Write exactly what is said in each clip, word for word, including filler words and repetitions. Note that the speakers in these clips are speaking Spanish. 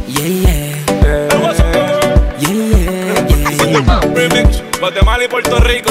Yeah, yeah. Yeah, yeah, yeah. Remix, Guatemala y Puerto Rico.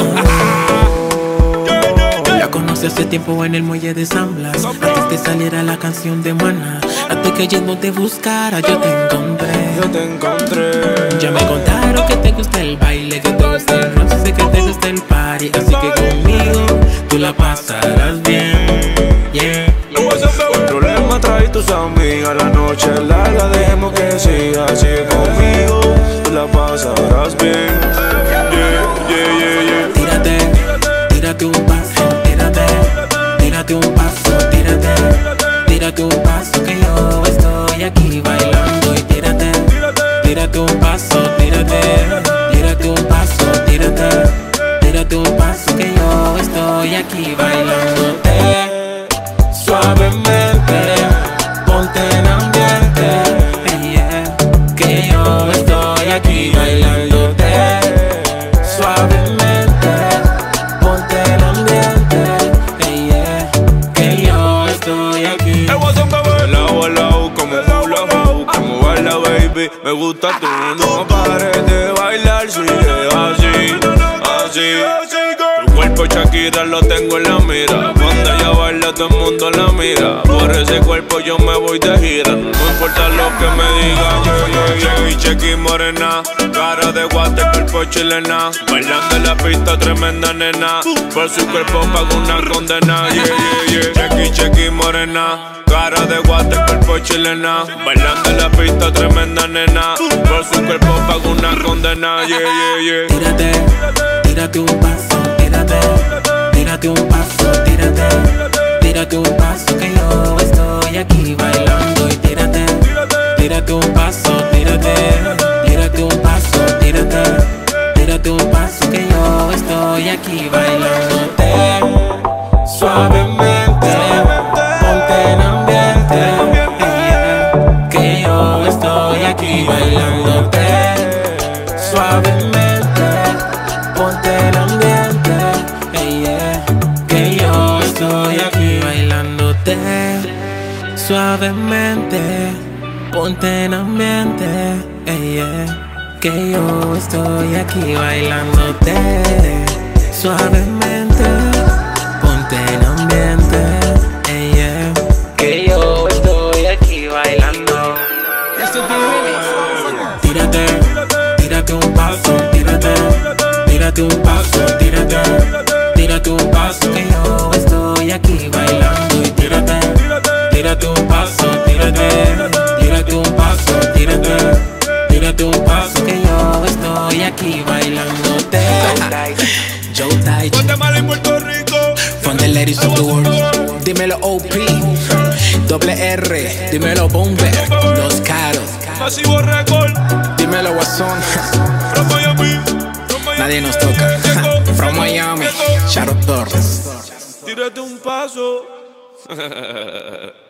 La conocí hace tiempo en el muelle de San Blas. Antes de saliera la canción de Maná. Antes que yendo te buscara, yo te encontré. Yo te encontré. Ya me contaron que te gusta el baile, que te gusta el rock, sé que te gusta el party. Así que conmigo tú la pasarás bien. Yeah. El problema trae tus amigas, la noche es larga, dejemos que siga. Así que conmigo tú la pasarás bien. Yeah, yeah, yeah, yeah. Tírate, tírate un paso, tírate, tírate un paso, tírate, tírate un paso que yo estoy aquí bailando. Y tírate, tírate un paso, tírate, tírate un paso, tírate, tírate un paso que yo estoy aquí bailándote. Suavemente, ponte en ambiente, yeah, que yo estoy aquí bailándote. Suavemente, ponte en ambiente, yeah, que yo estoy aquí. Hola, hola, como hula hoop, como baila baby, me gusta tú, no pares de bailar, sigue así, así. Tu cuerpo Shakira lo tengo en la mira, cuando ella baila todo el mundo la mira. Por ese cuerpo yo me voy de gira, no importa lo que me digan. Chequi, chequi, morena, cara de guate, cuerpo chilena, bailando en la pista, tremenda nena. Por su cuerpo pago una condena, yeah, yeah, yeah. Chequi, chequi, morena, cara de guate, cuerpo chilena, bailando en la pista, tremenda nena. Por su cuerpo pago una condena, yeah, yeah, yeah. Tírate, tírate un paso, tírate, tírate un paso, tírate, tírate un paso que yo estoy aquí bailando. Y tírate, tírate un paso, tírate, tírate un paso, tírate, tírate un paso que yo estoy aquí bailándote. Suavemente, ponte en ambiente, yeah, que yo estoy aquí bailándote. Suavemente, ponte en ambiente, yeah, que yo estoy aquí bailándote. Suavemente, ponte en ambiente, yeah, que yo estoy aquí bailándote. Suavemente, ponte en ambiente, yeah, que yo estoy aquí bailando. Tírate, tírate un paso, tírate, tírate un paso, tírate, tírate un paso que yo estoy aquí bailando. Y tírate, tírate un paso, tírate, tírate un paso, tírate, tírate un paso que yo estoy aquí bailándote. Joe Tight, Guatemala y Puerto Rico. from the ladies of the world. Dímelo O P, doble R, dímelo Bomber, Los Caros, Masivo Record. dímelo Guasón. From Miami. Nadie nos toca. From Miami, Shadow Torres. Tírate un paso.